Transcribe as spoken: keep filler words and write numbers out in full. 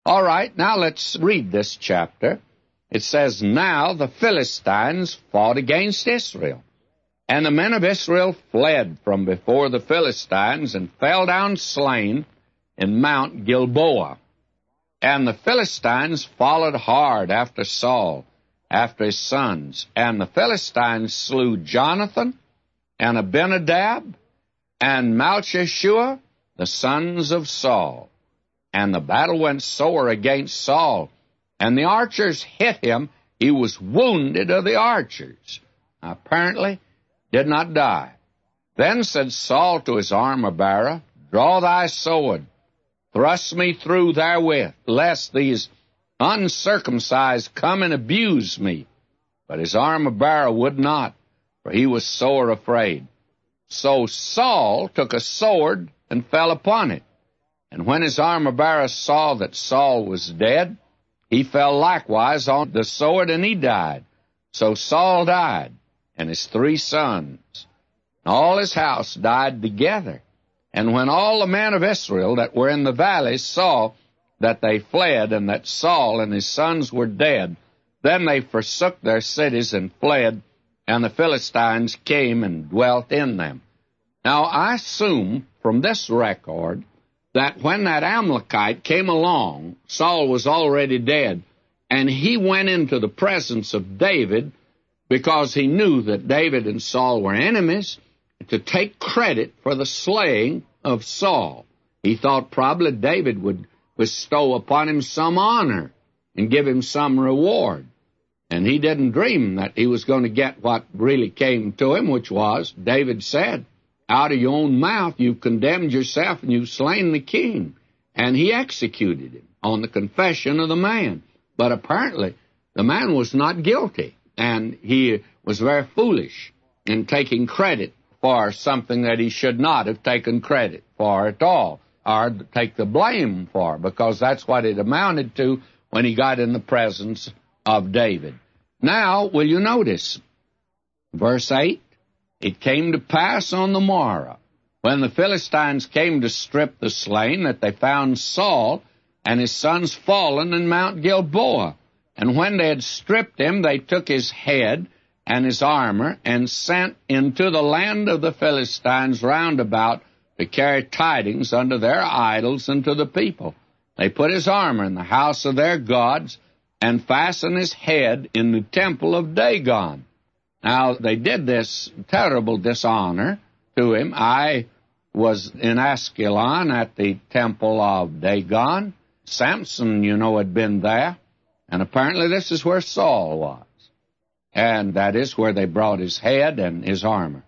All right, now let's read this chapter. It says, Now the Philistines fought against Israel. And the men of Israel fled from before the Philistines and fell down slain in Mount Gilboa. And the Philistines followed hard after Saul, after his sons. And the Philistines slew Jonathan and Abinadab and Malchishua, the sons of Saul. And the battle went sore against Saul, and the archers hit him. He was wounded of the archers. Apparently, did not die. Then said Saul to his armor-bearer, Draw thy sword, thrust me through therewith, lest these uncircumcised come and abuse me. But his armor-bearer would not, for he was sore afraid. So Saul took a sword and fell upon it. And when his armor-bearer saw that Saul was dead, he fell likewise on the sword, and he died. So Saul died, and his three sons. And all his house died together. And when all the men of Israel that were in the valley saw that they fled, and that Saul and his sons were dead, then they forsook their cities and fled, and the Philistines came and dwelt in them. Now I assume from this record that when that Amalekite came along, Saul was already dead, and he went into the presence of David because he knew that David and Saul were enemies, to take credit for the slaying of Saul. He thought probably David would bestow upon him some honor and give him some reward. And he didn't dream that he was going to get what really came to him, which was, David said, Out of your own mouth you've condemned yourself and you've slain the king. And he executed him on the confession of the man. But apparently the man was not guilty, and he was very foolish in taking credit for something that he should not have taken credit for at all, or take the blame for, because that's what it amounted to when he got in the presence of David. Now, will you notice, verse eight, It came to pass on the morrow, when the Philistines came to strip the slain, that they found Saul and his sons fallen in Mount Gilboa. And when they had stripped him, they took his head and his armor, and sent into the land of the Philistines round about to carry tidings unto their idols and to the people. They put his armor in the house of their gods, and fastened his head in the temple of Dagon. Now, they did this terrible dishonor to him. I was in Ascalon at the temple of Dagon. Samson, you know, had been there. And apparently this is where Saul was. And that is where they brought his head and his armor.